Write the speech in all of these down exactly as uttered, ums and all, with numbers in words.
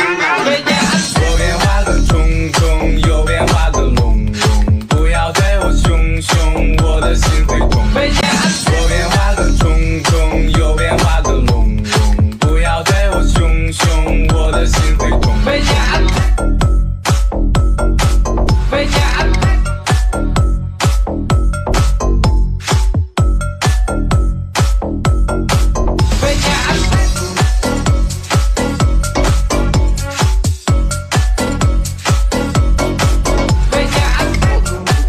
về nhà ăn Tết. 左边画个冲冲，右边画个龙龙，不要对我凶凶，我的心会痛。 về nhà ăn Tết. 左边画个冲冲，右边画个龙龙，不要对我凶凶，我的心会痛。 về nhà ăn Tết. về nhà ăn Tết. về nhà ăn Tết. về nhà ăn Tết.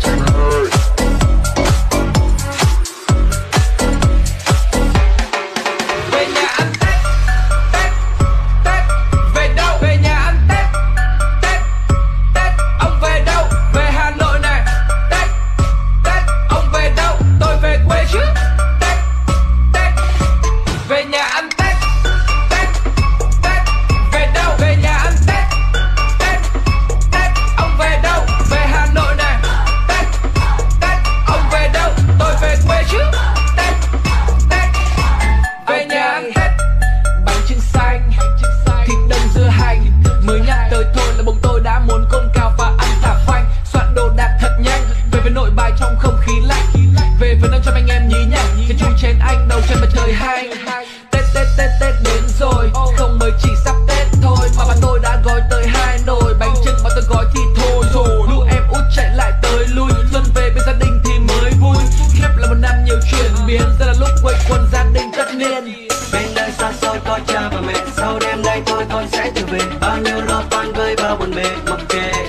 về nhà ăn Tết. Tết Tết về đâu? Về nhà ăn Tết. Tết Tết ông về đâu? Về Hà Nội này. Tết Tết ông về đâu? Tôi về quê chứ. Tết Tết về nhà ăn Tết. Tết Tết về đâu? Về nhà ăn Tết. Tết Tết ông về đâu? Về Hà Nội này. Tết Tết ông về đâu? Tôi về quê chứ. Tết Tết về nhà ăn Tết. Bánh trưng xanh, thịt đông dưa hành. Mới nhắc tới thôi là bụng tôi đã muốn cồn cào và ăn thả phanh. Soạn đồ đạc thật nhanh, về với nội bài trong không khí lạnh. Về với nâng cho anh em nhí nhảnh, cái chui chén anh đầu chân mặt trời hay. Tết Tết Tết Tết đến rồi, không mới chỉ sắp Tết thôi mà bà tôi đã gói tới hai nồi bánh trưng mà tôi gói thì thôi rồi. Lũ em út chạy lại tới lui, xuân về bên gia đình thì mới vui. Khiếp là một năm nhiều chuyển biến, giờ là lúc quây quần gia đình tất niên. Bên đây xa xôi có cha và mẹ, sau đêm nay tôi con sẽ trở về. Bao nhiêu lo toan với bao buồn bề mặc kệ.